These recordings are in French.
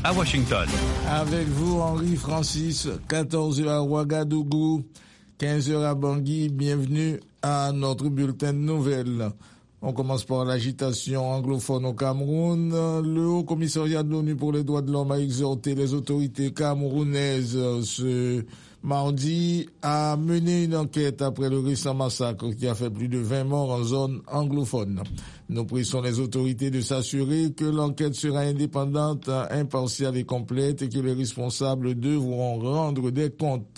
à Washington. Avec vous, Henri Francis, 14h à Ouagadougou, 15h à Bangui. Bienvenue à notre bulletin de nouvelles. On commence par l'agitation anglophone au Cameroun. Le Haut Commissariat de l'ONU pour les droits de l'homme a exhorté les autorités camerounaises ce mardi à mener une enquête après le récent massacre qui a fait plus de 20 morts en zone anglophone. Nous pressons les autorités de s'assurer que l'enquête sera indépendante, impartiale et complète et que les responsables devront rendre des comptes.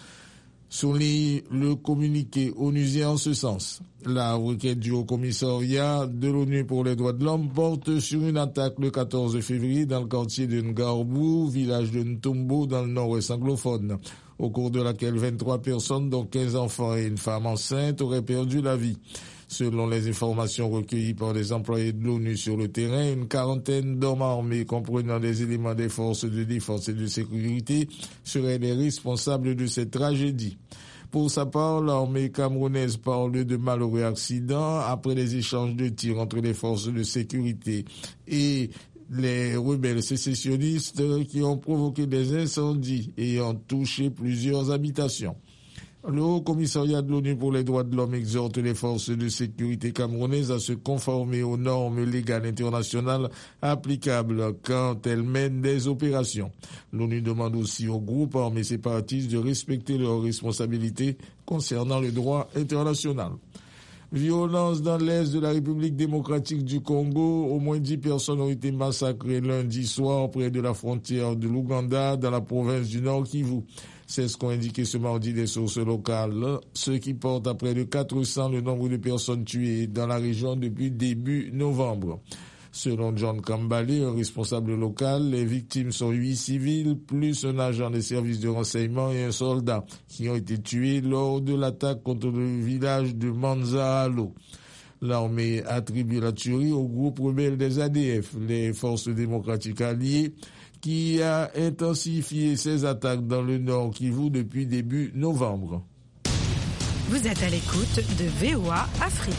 Souligne le communiqué onusien en ce sens. La requête du Haut Commissariat de l'ONU pour les droits de l'homme porte sur une attaque le 14 février dans le quartier de Ngarbou, village de Ntombo dans le nord-ouest anglophone, au cours de laquelle 23 personnes, dont 15 enfants et une femme enceinte, auraient perdu la vie. Selon les informations recueillies par des employés de l'ONU sur le terrain, une quarantaine d'hommes armés comprenant des éléments des forces de défense et de sécurité seraient les responsables de cette tragédie. Pour sa part, l'armée camerounaise parle de malheureux accidents après les échanges de tirs entre les forces de sécurité et les rebelles sécessionnistes qui ont provoqué des incendies ayant touché plusieurs habitations. Le Haut Commissariat de l'ONU pour les droits de l'homme exhorte les forces de sécurité camerounaises à se conformer aux normes légales internationales applicables quand elles mènent des opérations. L'ONU demande aussi aux groupes armés séparatistes de respecter leurs responsabilités concernant le droit international. Violence dans l'est de la République démocratique du Congo. Au moins 10 personnes ont été massacrées lundi soir près de la frontière de l'Ouganda dans la province du Nord Kivu. C'est ce qu'ont indiqué ce mardi des sources locales, ce qui porte à près de 400 le nombre de personnes tuées dans la région depuis début novembre. Selon John Kambale, un responsable local, les victimes sont 8 civils, plus un agent des services de renseignement et un soldat qui ont été tués lors de l'attaque contre le village de Manzahalo. L'armée attribue la tuerie au groupe rebelle des ADF, les forces démocratiques alliées, qui a intensifié ses attaques dans le Nord Kivu depuis début novembre. Vous êtes à l'écoute de VOA Afrique.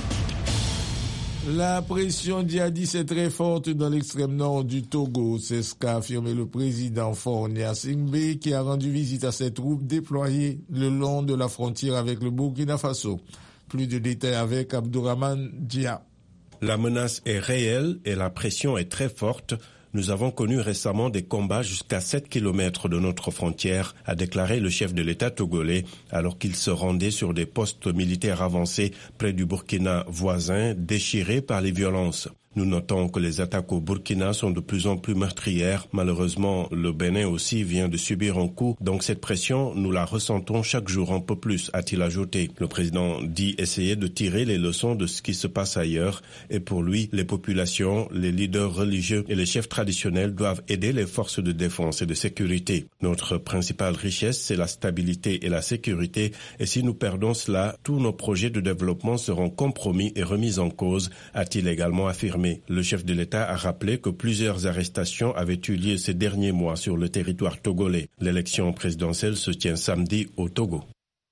La pression djihadiste est très forte dans l'extrême nord du Togo. C'est ce qu'a affirmé le président Faure Gnassingbé qui a rendu visite à ses troupes déployées le long de la frontière avec le Burkina Faso. Plus de détails avec Abdourahmane Dia. La menace est réelle et la pression est très forte. Nous avons connu récemment des combats jusqu'à 7 kilomètres de notre frontière, a déclaré le chef de l'État togolais, alors qu'il se rendait sur des postes militaires avancés près du Burkina voisin, déchirés par les violences. Nous notons que les attaques au Burkina sont de plus en plus meurtrières. Malheureusement, le Bénin aussi vient de subir un coup. Donc cette pression, nous la ressentons chaque jour un peu plus, a-t-il ajouté. Le président dit essayer de tirer les leçons de ce qui se passe ailleurs. Et pour lui, les populations, les leaders religieux et les chefs traditionnels doivent aider les forces de défense et de sécurité. Notre principale richesse, c'est la stabilité et la sécurité. Et si nous perdons cela, tous nos projets de développement seront compromis et remis en cause, a-t-il également affirmé. Le chef de l'État a rappelé que plusieurs arrestations avaient eu lieu ces derniers mois sur le territoire togolais. L'élection présidentielle se tient samedi au Togo.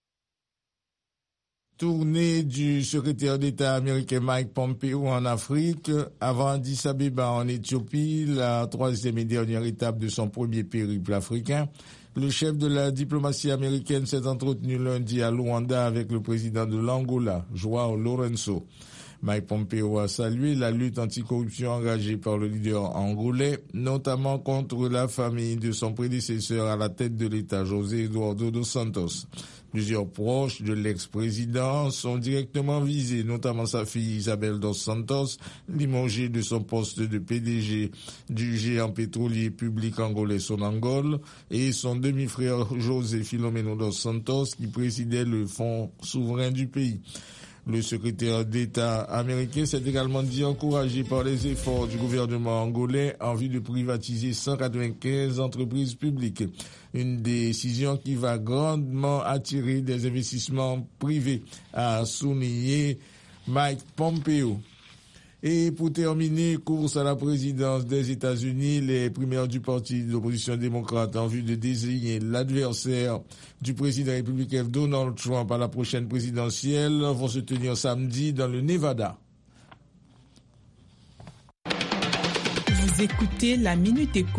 Tournée du secrétaire d'État américain Mike Pompeo en Afrique avant Addis Abeba en Éthiopie, la troisième et dernière étape de son premier périple africain. Le chef de la diplomatie américaine s'est entretenu lundi à Luanda avec le président de l'Angola, João Lourenço. Mike Pompeo a salué la lutte anticorruption engagée par le leader angolais, notamment contre la famille de son prédécesseur à la tête de l'État, José Eduardo dos Santos. Plusieurs proches de l'ex-président sont directement visés, notamment sa fille Isabel dos Santos, limogée de son poste de PDG du géant pétrolier public angolais Sonangol, et son demi-frère José Filomeno dos Santos, qui présidait le fonds souverain du pays. Le secrétaire d'État américain s'est également dit encouragé par les efforts du gouvernement angolais en vue de privatiser 195 entreprises publiques. Une décision qui va grandement attirer des investissements privés, a souligné Mike Pompeo. Et pour terminer, course à la présidence des États-Unis, les primaires du parti d'opposition démocrate en vue de désigner l'adversaire du président républicain Donald Trump à la prochaine présidentielle vont se tenir samedi dans le Nevada. Vous écoutez la Minute Éco.